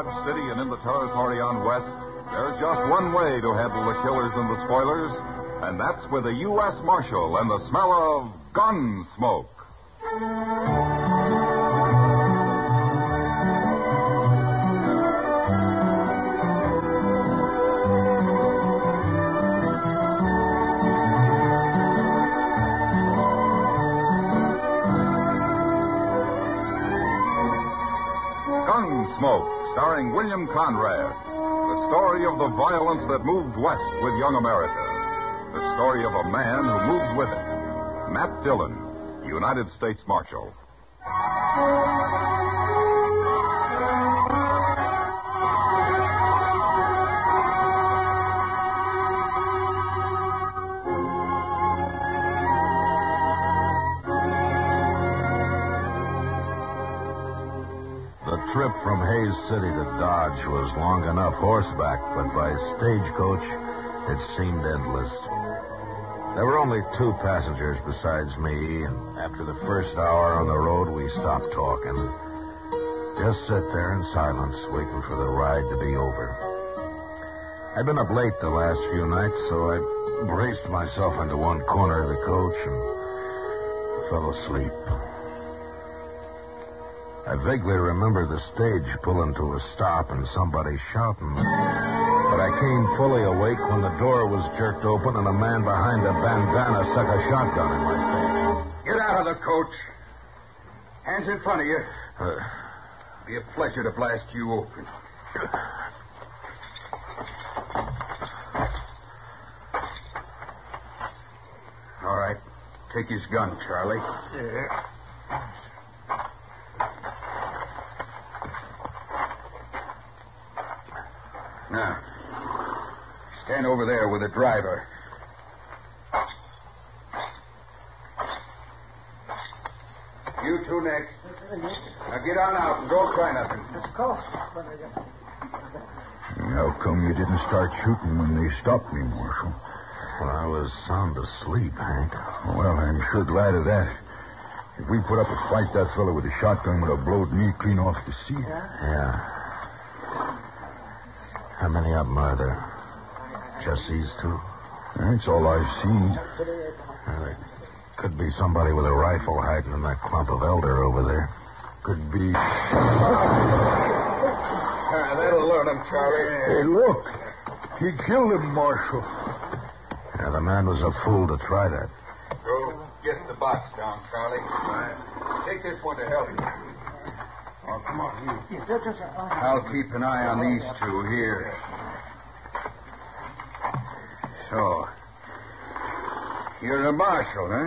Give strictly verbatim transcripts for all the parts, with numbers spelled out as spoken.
Dodge City and in the territory on West, there's just one way to handle the killers and the spoilers, and that's with a U S Marshal and the smell of gun smoke. Gunsmoke, starring William Conrad. The story of the violence that moved west with young America. The story of a man who moved with it. Matt Dillon, United States Marshal. The trip from Hays City to Dodge was long enough horseback, but by stagecoach, it seemed endless. There were only two passengers besides me, and after the first hour on the road, we stopped talking. Just sit there in silence, waiting for the ride to be over. I'd been up late the last few nights, so I braced myself into one corner of the coach and fell asleep. I vaguely remember the stage pulling to a stop and somebody shouting. But I came fully awake when the door was jerked open and a man behind a bandana stuck a shotgun in my face. Get out of the coach. Hands in front of you. Uh, Be a pleasure to blast you open. All right. Take his gun, Charlie. Yeah. Now, stand over there with the driver. You two next. Now get on out and don't try nothing. How come you didn't start shooting when they stopped me, Marshal? well, I was sound asleep, Hank. Well, I'm sure glad of that. If we put up a fight, that fellow with the shotgun would have blowed me clean off the seat. Yeah. How many of them are there? Just these two? That's all I've seen. Well, there could be somebody with a rifle hiding in that clump of elder over there. Could be. Ah, that'll learn him, Charlie. Hey, look. He killed him, Marshal. Yeah, the man was a fool to try that. Go get the box down, Charlie. Take this one to help you. Oh, come on. I'll keep an eye on these two here. So, you're a marshal, huh?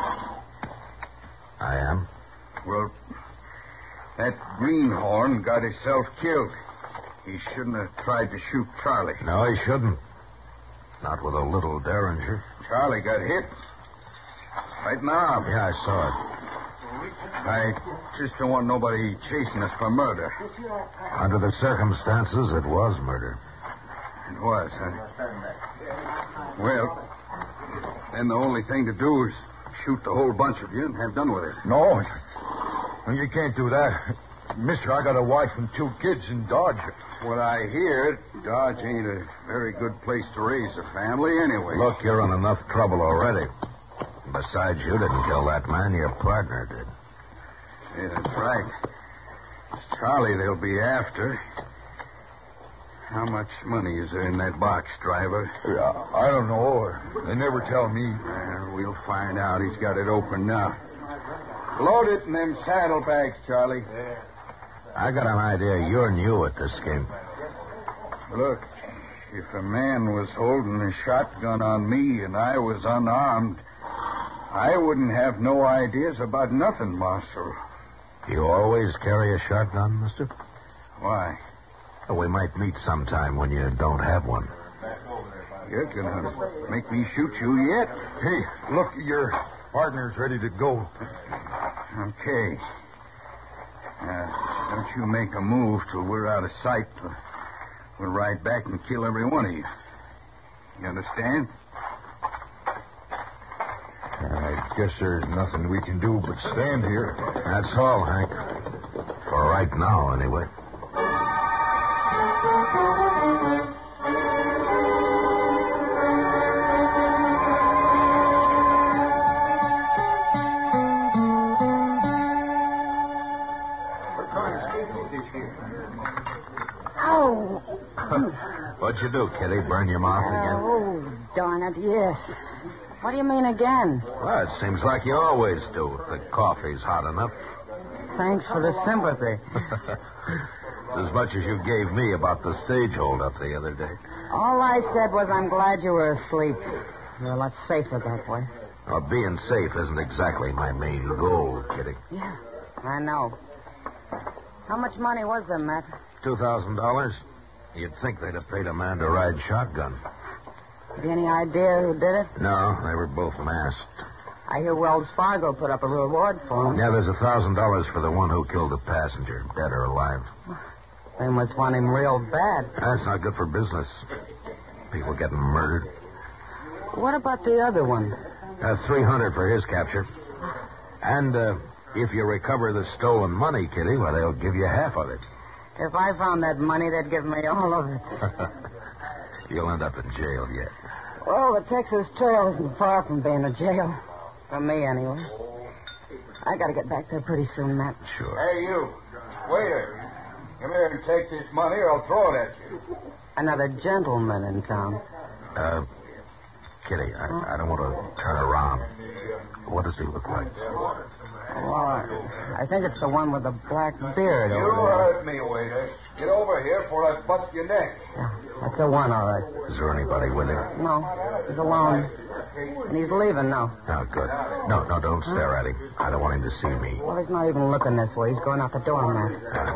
I am? Well, that greenhorn got himself killed. He shouldn't have tried to shoot Charlie. No, he shouldn't. Not with a little derringer. Charlie got hit. Right in the arm. Yeah, I saw it. I just don't want nobody chasing us for murder. Under the circumstances, it was murder. It was, huh? Well, then the only thing to do is shoot the whole bunch of you and have done with it. No. No, you can't do that. Mister, I got a wife and two kids in Dodge. What I hear, Dodge ain't a very good place to raise a family anyway. Look, you're in enough trouble already. Besides, you didn't kill that man. Your partner did. Yeah, that's right. It's Charlie they'll be after. How much money is there in that box, driver? Yeah, I don't know. They never tell me. Well, we'll find out. He's got it open now. Load it in them saddlebags, Charlie. Yeah. I got an idea you're new at this game. Look, if a man was holding a shotgun on me and I was unarmed, I wouldn't have no ideas about nothing, Marshal. You always carry a shotgun, mister? Why? Well, we might meet sometime when you don't have one. You're gonna make me shoot you yet? Hey, look, your partner's ready to go. Okay. Uh, don't you make a move till we're out of sight. We'll ride back and kill every one of you. You understand? I guess there's nothing we can do but stand here. That's all, Hank. For right now, anyway. Oh. What'd you do, Kitty? Burn your mouth again? Oh, darn it, yes. What do you mean again? Well, it seems like you always do if the coffee's hot enough. Thanks for the sympathy. As much as you gave me about the stage hold-up the other day. All I said was I'm glad you were asleep. You're a lot safer that way. Well, being safe isn't exactly my main goal, Kitty. Yeah, I know. How much money was there, Matt? Two thousand dollars? You'd think they'd have paid a man to ride shotgun. Have you any idea who did it? No, they were both masked. I hear Wells Fargo put up a reward for him. Yeah, there's a thousand dollars for the one who killed the passenger, dead or alive. They must want him real bad. That's not good for business. People getting murdered. What about the other one? Uh, three hundred for his capture. And uh, if you recover the stolen money, Kitty, well, they'll give you half of it. If I found that money, they'd give me all of it. You'll end up in jail yet. Well, the Texas Trail isn't far from being a jail. For me, anyway. I gotta get back there pretty soon, Matt. Sure. Hey, you. Waiter. Come here and take this money or I'll throw it at you. Another gentleman in town. Uh, Kitty, I, I don't want to turn around. What does he look like? Well, I think it's the one with the black beard You over heard me, waiter. Get over here before I bust your neck. there. Yeah, that's the one, all right. Is there anybody with him? No, he's alone. And he's leaving now. Oh, good. No, no, don't stare at him. I don't want him to see me. Well, he's not even looking this way. He's going out the door, Matt.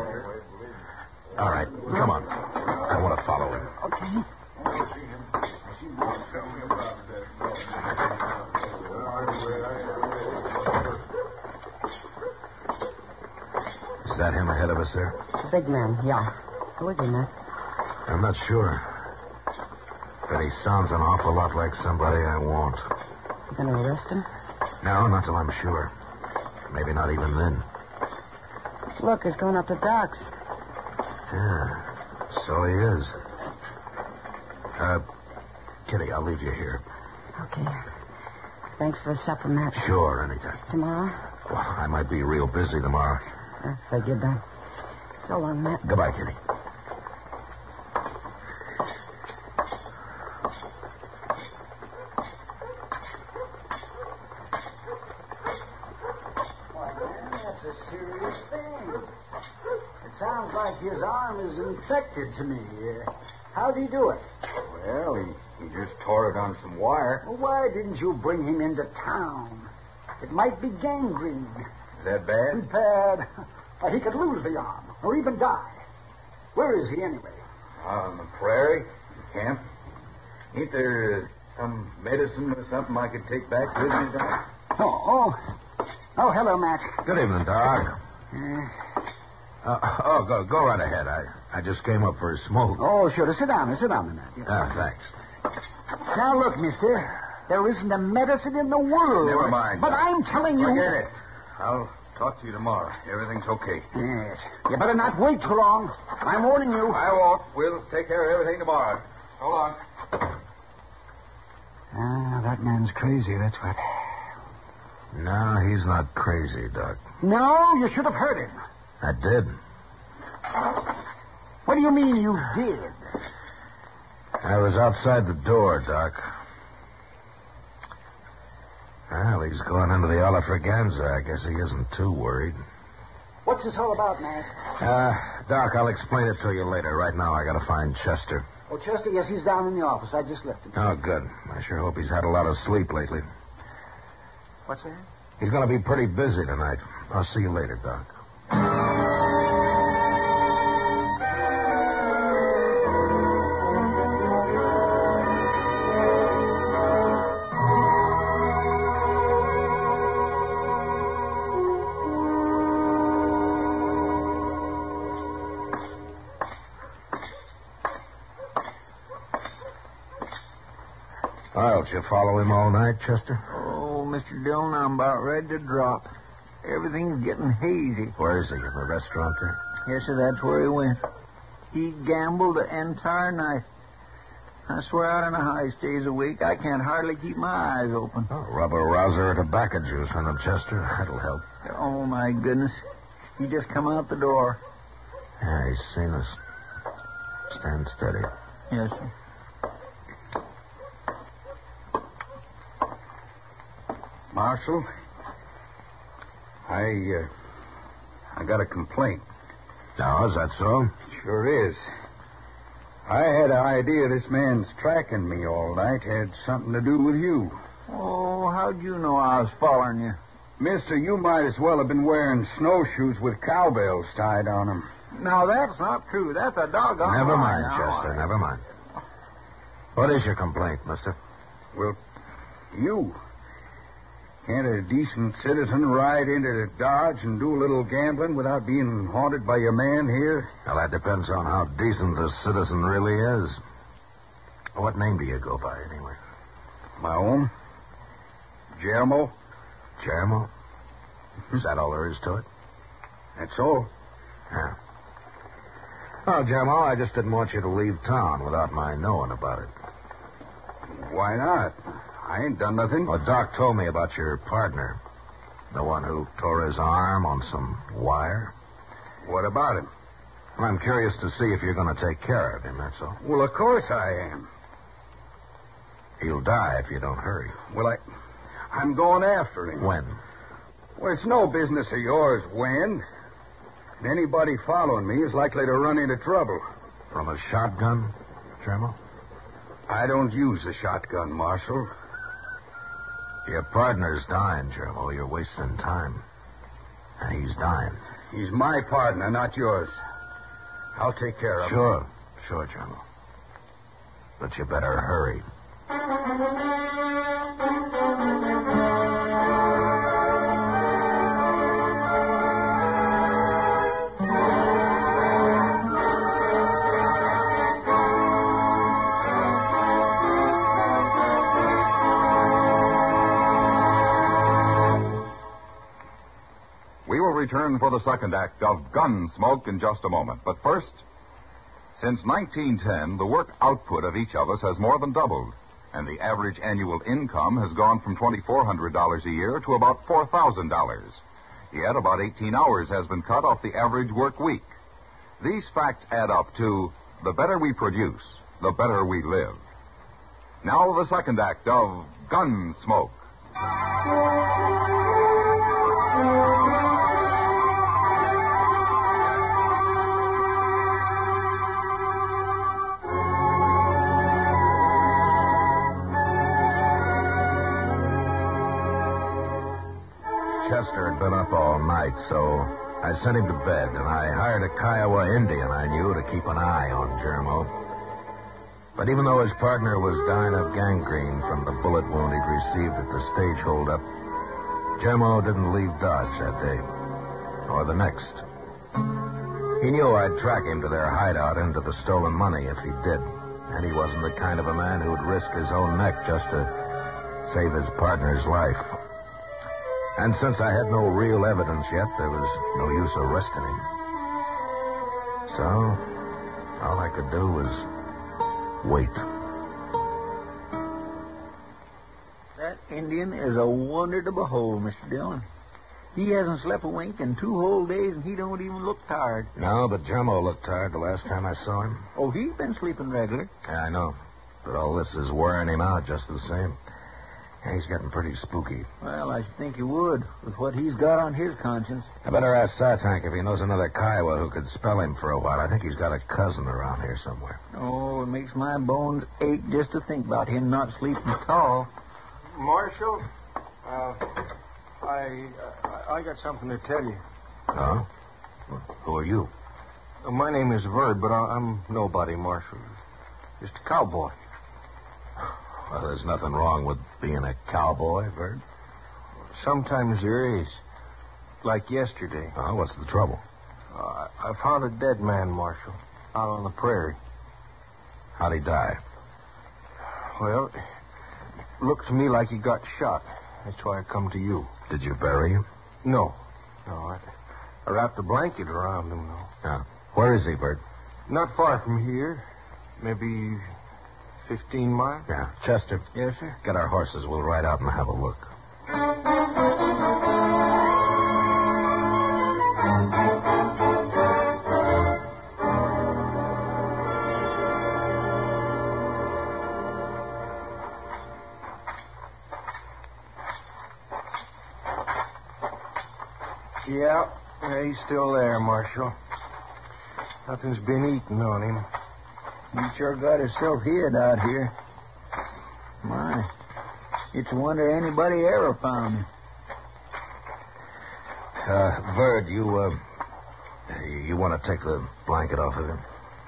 Uh, all right, come on. I want to follow him. Okay. Is that him ahead of us there? The big man, yeah. Who is he, Matt? I'm not sure. But he sounds an awful lot like somebody I want. You gonna arrest him? No, not till I'm sure. Maybe not even then. Look, he's going up the docks. Yeah, so he is. Uh, Kitty, I'll leave you here. Okay. Thanks for the supper, Matt. Sure, anytime. Tomorrow? Well, I might be real busy tomorrow. I figured that. So long, Matt. Goodbye, Kitty. That's a serious thing. It sounds like his arm is infected to me. Uh, how'd he do it? Well, he, he just tore it on some wire. Well, why didn't you bring him into town? It might be gangrene. Is that bad? Bad. Or he could lose the arm, or even die. Where is he anyway? Out on the prairie, in camp. Ain't there uh, some medicine or something I could take back with me, Doc? Oh, oh. Oh, hello, Matt. Good evening, Doc. Uh, Uh, oh, go go right ahead. I, I just came up for a smoke. oh, sure. Sit down. Sit down, Matt. Ah, thanks. Now, look, mister. There isn't a medicine in the world. Never mind, But Doc. I'm telling you... Forget it. I'll talk to you tomorrow. Everything's okay. Yes. You better not wait too long. I'm warning you. I won't. We'll take care of everything tomorrow. So long. Ah, that man's crazy, that's what. No, he's not crazy, Doc. No, you should have heard him. I did. What do you mean you did? I was outside the door, Doc. Well, he's going into the Alafraganza. I guess he isn't too worried. What's this all about, Matt? Uh, Doc, I'll explain it to you later. Right now, I gotta find Chester. Oh, Chester, yes, he's down in the office. I just left him. Oh, good. I sure hope he's had a lot of sleep lately. What's that? He's gonna be pretty busy tonight. I'll see you later, Doc. Well, did you follow him all night, Chester? Oh, Mister Dillon, I'm about ready to drop. Everything's getting hazy. Where is he? In the restaurant there? Yes, sir, that's where he went. He gambled the entire night. I swear out in the high stays a week, I can't hardly keep my eyes open. Oh, rub a rouser or tobacco juice on him, Chester. That'll help. Oh, my goodness. He just come out the door. Yeah, he's seen us. Stand steady. Yes, sir. Marshal, I, uh, I got a complaint. Now, is that so? Sure is. I had an idea this man's tracking me all night had something to do with you. Oh, how'd you know I was following you? Mister, you might as well have been wearing snowshoes with cowbells tied on them. Now, that's not true. That's a doggone Never lie. mind, Now, Chester, I- never mind. What is your complaint, mister? Well, you. Can't a decent citizen ride into the Dodge and do a little gambling without being haunted by your man here? Well, that depends on how decent the citizen really is. What name do you go by, anyway? My own? Jermo? Jermo? Is that all there is to it? That's all. Yeah. Oh, Jermo, I just didn't want you to leave town without my knowing about it. Why not? I ain't done nothing. Well, Doc told me about your partner. The one who tore his arm on some wire. What about him? Well, I'm curious to see if you're going to take care of him, that's all. Well, of course I am. He'll die if you don't hurry. Well, I... I'm going after him. When? Well, it's no business of yours when. And anybody following me is likely to run into trouble. From a shotgun, Jermo? I don't use a shotgun, Marshal. Your partner's dying, Jermo. You're wasting time. And he's dying. He's my partner, not yours. I'll take care of him. Sure. Sure, Jermo. But you better hurry. Return for the second act of Gunsmoke in just a moment. But first, since nineteen ten, the work output of each of us has more than doubled, and the average annual income has gone from twenty-four hundred dollars a year to about four thousand dollars. Yet about eighteen hours has been cut off the average work week. These facts add up to the better we produce, the better we live. Now the second act of Gunsmoke. Chester had been up all night, so I sent him to bed, and I hired a Kiowa Indian I knew to keep an eye on Jermo. But even though his partner was dying of gangrene from the bullet wound he'd received at the stage holdup, Jermo didn't leave Dodge that day, or the next. He knew I'd track him to their hideout and to the stolen money if he did, and he wasn't the kind of a man who'd risk his own neck just to save his partner's life. And since I had no real evidence yet, there was no use arresting him. So, all I could do was wait. That Indian is a wonder to behold, Mister Dillon. He hasn't slept a wink in two whole days, and he don't even look tired. No, but Jermo looked tired the last time I saw him. Oh, he's been sleeping regular. Yeah, I know. But all this is wearing him out just the same. Yeah, he's getting pretty spooky. Well, I should think he would, with what he's got on his conscience. I better ask Sartank if he knows another Kiowa who could spell him for a while. I think he's got a cousin around here somewhere. Oh, it makes my bones ache just to think about him not sleeping at all. Marshal, uh, I, uh, I got something to tell you. Oh? Who are you? Uh, my name is Verd, but I, I'm nobody, Marshal. Just a cowboy. Well, there's nothing wrong with being a cowboy, Verd. Sometimes there is. Like yesterday. Oh, what's the trouble? Uh, I found a dead man, Marshal, out on the prairie. How'd he die? Well, it looked to me like he got shot. That's why I come to you. Did you bury him? No. No, I, I wrapped a blanket around him, though. Yeah. Where is he, Verd? Not far from here. Maybe fifteen miles. Yeah. Chester. Yes, sir. Get our horses. We'll ride out and have a look. Yeah, yeah, he's still there, Marshal. Nothing's been eaten on him. He sure got himself hid out here. My, it's a wonder anybody ever found him. Uh, Bird, you, uh, you want to take the blanket off of him?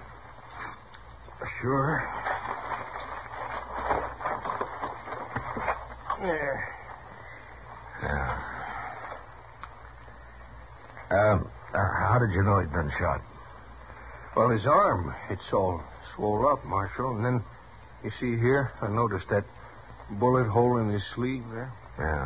Sure. There. Yeah. Um, uh, how did you know he'd been shot? Well, his arm, it's all swole up, Marshal. And then, you see here, I noticed that bullet hole in his sleeve there. Yeah.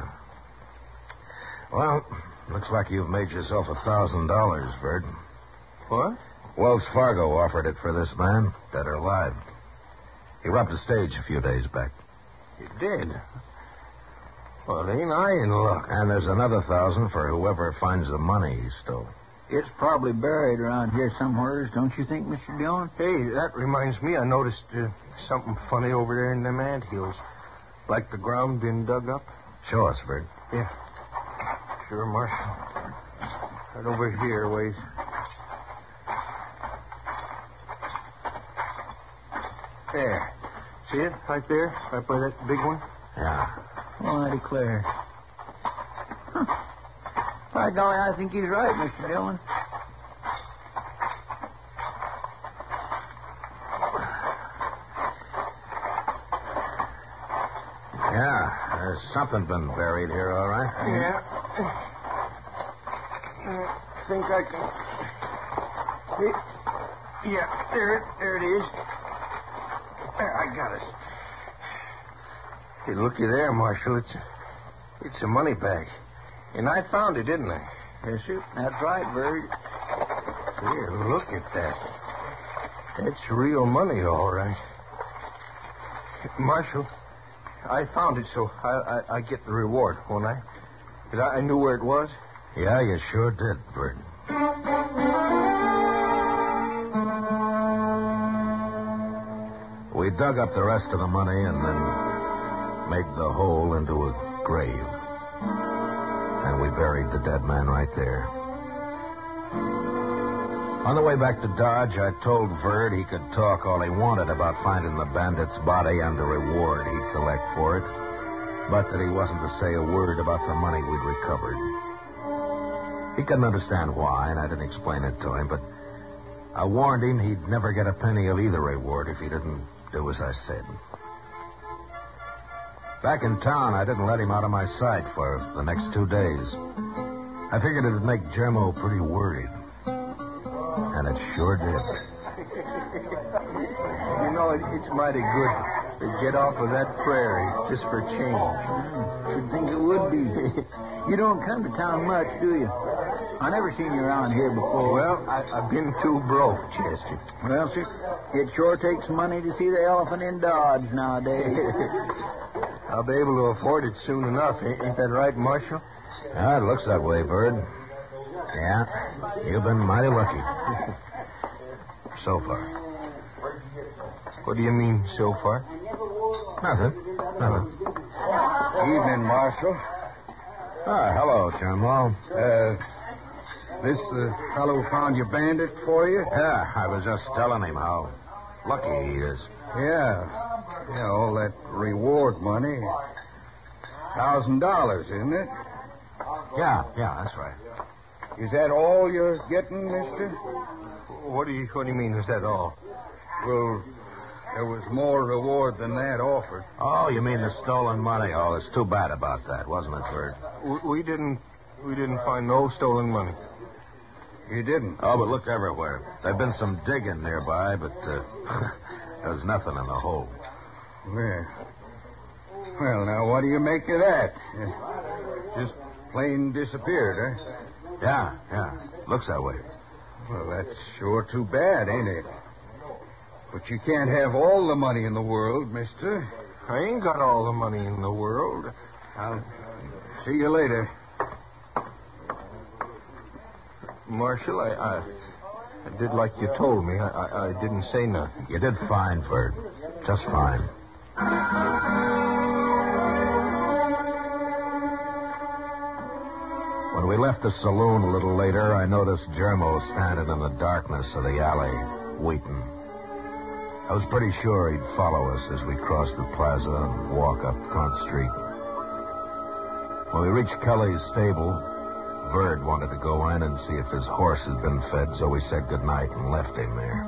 Well, looks like you've made yourself a thousand dollars, Bird. What? Wells Fargo offered it for this man, dead or alive. He robbed a stage a few days back. He did? Well, ain't I in luck? And there's another thousand for whoever finds the money he stole. It's probably buried around here somewhere, don't you think, Mister Dillon? Hey, that reminds me, I noticed uh, something funny over there in them anthills. Like the ground been dug up. Show us, Bird. Yeah. Sure, Marshal. Right over here, ways. There. See it? Right there? Right by that big one? Yeah. Oh, I declare. Huh. By golly, I think he's right, Mister Dillon. Yeah, there's something been buried here, all right. Yeah. I think I can... See? Yeah, there it, there it is. There, I got it. Hey, looky there, Marshal. It's a, it's a money bag. And I found it, didn't I? Yes, sir. That's right, Bird. Here, look at that. That's real money, all right. Marshal, I found it, so I, I, I get the reward, won't I? Because I, I knew where it was. Yeah, you sure did, Bird. We dug up the rest of the money and then made the hole into a grave. And we buried the dead man right there. On the way back to Dodge, I told Bird he could talk all he wanted about finding the bandit's body and the reward he'd collect for it, but that he wasn't to say a word about the money we'd recovered. He couldn't understand why, and I didn't explain it to him, but I warned him he'd never get a penny of either reward if he didn't do as I said. Back in town, I didn't let him out of my sight for the next two days. I figured it'd make Jermo pretty worried. And it sure did. You know, it, it's mighty good to get off of that prairie just for change. Should think it would be. You don't come to town much, do you? I never seen you around here before. Well, I, I've been too broke, Chester. Well, sir, it sure takes money to see the elephant in Dodge nowadays. I'll be able to afford it soon enough. Ain't, ain't that right, Marshal? Ah, it looks that way, Bird. Yeah, you've been mighty lucky. So far. What do you mean, so far? Nothing. Nothing. Evening, Marshal. Ah, hello, Jermo. Uh, this uh, fellow found your bandit for you? Yeah, I was just telling him how lucky he is. Yeah. Yeah, all that reward money. Thousand dollars, isn't it? Yeah, yeah, that's right. Is that all you're getting, mister? What do you What do you mean, is that all? Well, there was more reward than that offered. Oh, you mean the stolen money? Oh, it's too bad about that, wasn't it, Bird? We, we didn't we didn't find no stolen money. You didn't? Oh, but look everywhere. There've been some digging nearby, but uh, there's nothing in the hole. Well, well, now what do you make of that? Uh, just plain disappeared, huh? Yeah, yeah. Looks that way. Well, that's sure too bad, ain't it? But you can't have all the money in the world, mister. I ain't got all the money in the world. I'll see you later. Marshal, I, I, I did like you told me. I, I, I didn't say nothing. You did fine, Verd. Just fine. When we left the saloon a little later, I noticed Germo standing in the darkness of the alley, waiting. I was pretty sure he'd follow us as we crossed the plaza and walk up Front Street. When we reached Kelly's stable, Verd wanted to go in and see if his horse had been fed, so we said goodnight and left him there.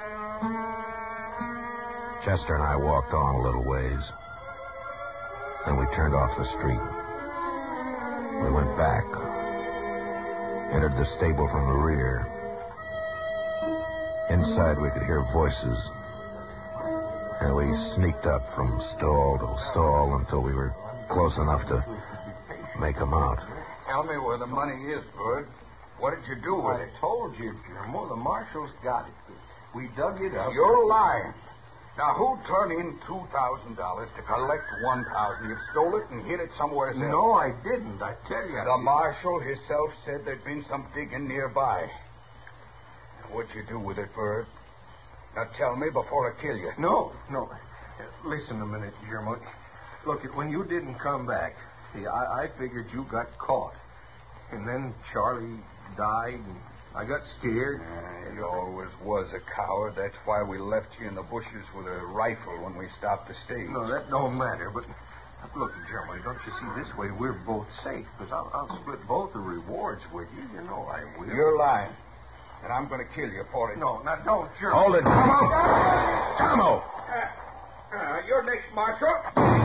Chester and I walked on a little ways. Then we turned off the street. We went back, entered the stable from the rear. Inside, we could hear voices. And we sneaked up from stall to stall until we were close enough to make them out. Tell me where the money is, Bud. What did you do with I it? told you, Germo. The marshal's got it. We dug it up. You're lying. Now, who turned in two thousand dollars to collect one thousand dollars? You stole it and hid it somewhere else. No, I didn't. I tell you. The marshal himself said there'd been some digging nearby. What'd you do with it, Bud? Now, tell me before I kill you. No, no. Uh, listen a minute, Germo. Look, when you didn't come back, see, I, I figured you got caught. And then Charlie died, and I got scared. Uh, you always was a coward. That's why we left you in the bushes with a rifle when we stopped the stage. No, that don't matter, but look, Germo, don't you see, this way we're both safe, because I'll, I'll split both the rewards with you. You know I will. You're lying. And I'm going to kill you for it. No, now don't, Germo. Hold it, Tomo! Tomo! Uh, uh, you're next, Marshal.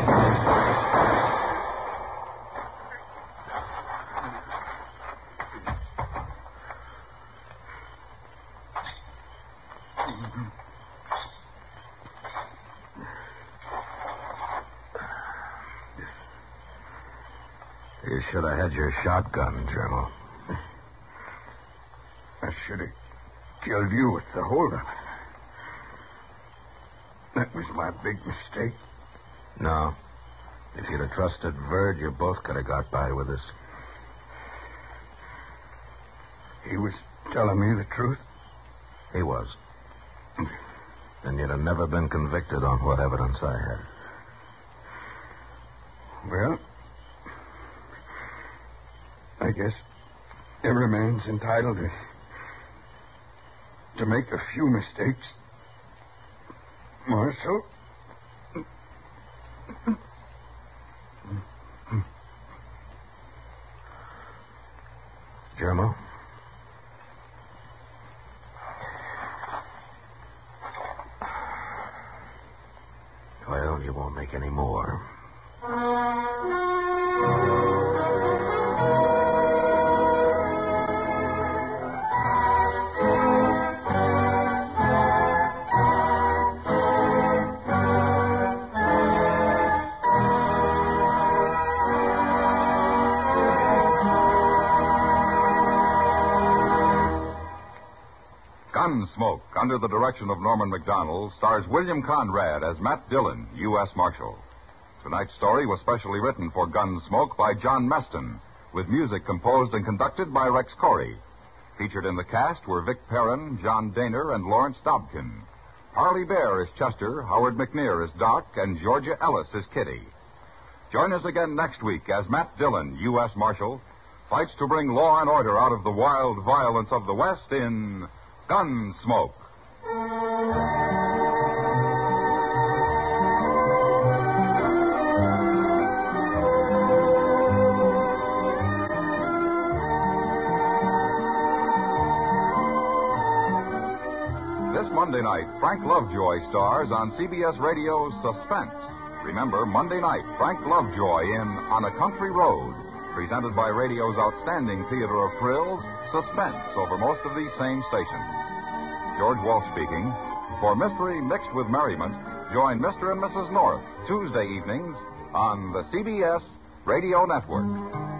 You should have had your shotgun, Germo. I should have killed you with the holdup. That was my big mistake. No. If you'd have trusted Verd, you both could have got by with this. He was telling me the truth. He was. Then you'd have never been convicted on what evidence I had. Well, I guess every man's entitled to, to make a few mistakes. Marshal? Germo? Well, you won't make any more. Gunsmoke, under the direction of Norman Macdonald, stars William Conrad as Matt Dillon, U S Marshal. Tonight's story was specially written for Gunsmoke by John Meston, with music composed and conducted by Rex Corey. Featured in the cast were Vic Perrin, John Daner, and Lawrence Dobkin. Harley Bear is Chester, Howard McNear is Doc, and Georgia Ellis is Kitty. Join us again next week as Matt Dillon, U S Marshal, fights to bring law and order out of the wild violence of the West in Gunsmoke. This Monday night, Frank Lovejoy stars on C B S Radio's Suspense. Remember, Monday night, Frank Lovejoy in On a Country Road, presented by radio's outstanding theater of thrills, Suspense, over most of these same stations. George Walsh speaking. For mystery mixed with merriment, join Mister and Missus North Tuesday evenings on the C B S Radio Network.